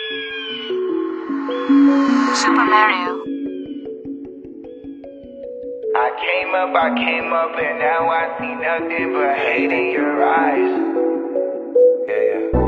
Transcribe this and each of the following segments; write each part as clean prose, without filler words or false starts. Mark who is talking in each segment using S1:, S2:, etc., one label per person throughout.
S1: Super Mario.
S2: I came up, and now I see nothing but hate in your eyes. Yeah.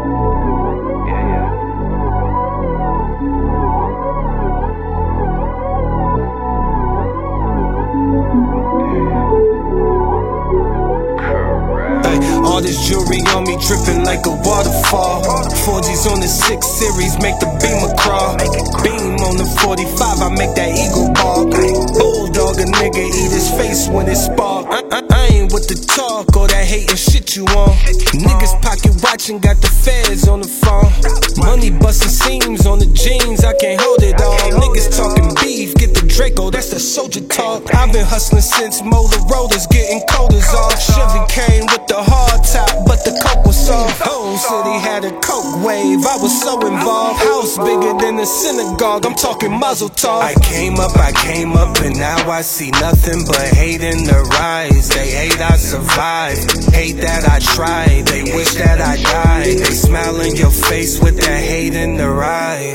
S3: All this jewelry on me dripping like a waterfall. 4G's on the 6 series, make the beamer crawl. Beam on the 45, I make that eagle ball. Bulldog a nigga, eat his face when it spark. I ain't with the talk or that hating shit you on. Niggas pocket watching, got the feds on the phone. Money busting seams on the jeans, I can't hold it all. Niggas talking beef, get the Draco, that's the soldier talk. I've been hustling since Motorola's getting coders off. Chevy came with the hard top, but the coke was soft. Whole city had a coke wave, I was so involved. House bigger than the synagogue, I'm talking muzzle talk. I came up, and now I see nothing but hate in their eyes. They hate I survived, hate that I tried. They wish that I died. They smile in your face with that hate in their eyes.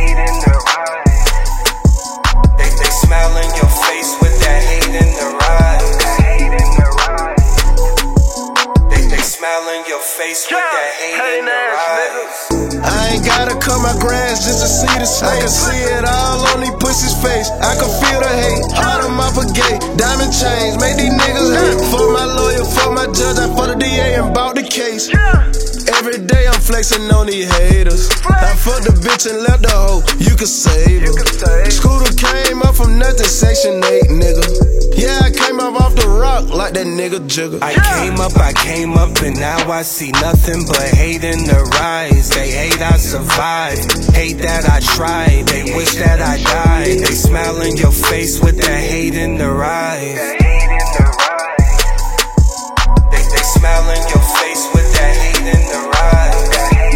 S3: They smile in your face with that hate in their eyes. They smile in your face with that hate in their eyes.
S4: I ain't gotta cut my grass just to see the smoke. I can see it all on these pussies' face. I can feel the hate, heart on my brigade. Diamond chains, make these niggas hate. For my lawyer, for my judge, I for the DA and bought the case. Every day I'm flexing on these haters. I fucked the bitch and left the hoe, you can save her. Scooter came up from nothing, section 8, nigga. Yeah, I came up off the rock like that nigga Jigger.
S3: I came up, and now I see nothing but hate in their eyes. They hate I survived, hate that I tried. They wish that I died. They smile in your face with that hate in their eyes. They smile in your face with that hate in their eyes.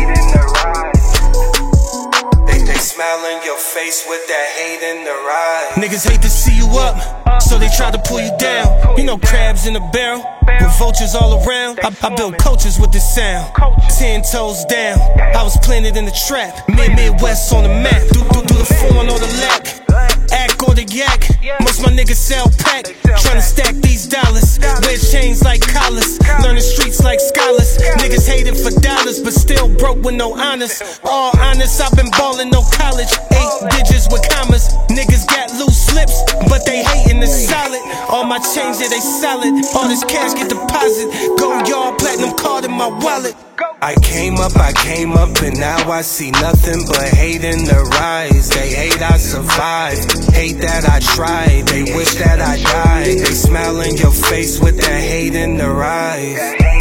S3: They smile in your face with that hate in their eyes. Niggas hate to see you up, so they try to pull you down. You know crabs in a barrel, with vultures all around. I built coaches with this sound, 10 toes down. I was planted in the trap, Midwest on the map. Do the phone or the lack, act or the yak. Most my niggas sell pack, tryna stack these dollars. Wear chains like collars, learn the streets like scholars. Niggas hating for dollars, but still broke with no honors. All honest, I've been ballin' no college, 8 digits with commas. Niggas got loose slips, but they hating is solid. All my change, yeah, they solid. All this cash get deposit. Gold yard, platinum card in my wallet. I came up, and now I see nothing but hate in their eyes. They hate I survived, hate that I tried. They wish that I died. They smile in your face with that hate in their eyes.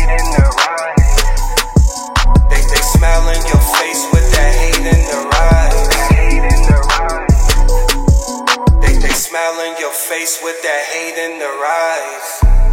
S3: They smile in your face with that hate in their eyes. They smile in your face with that hate in their eyes.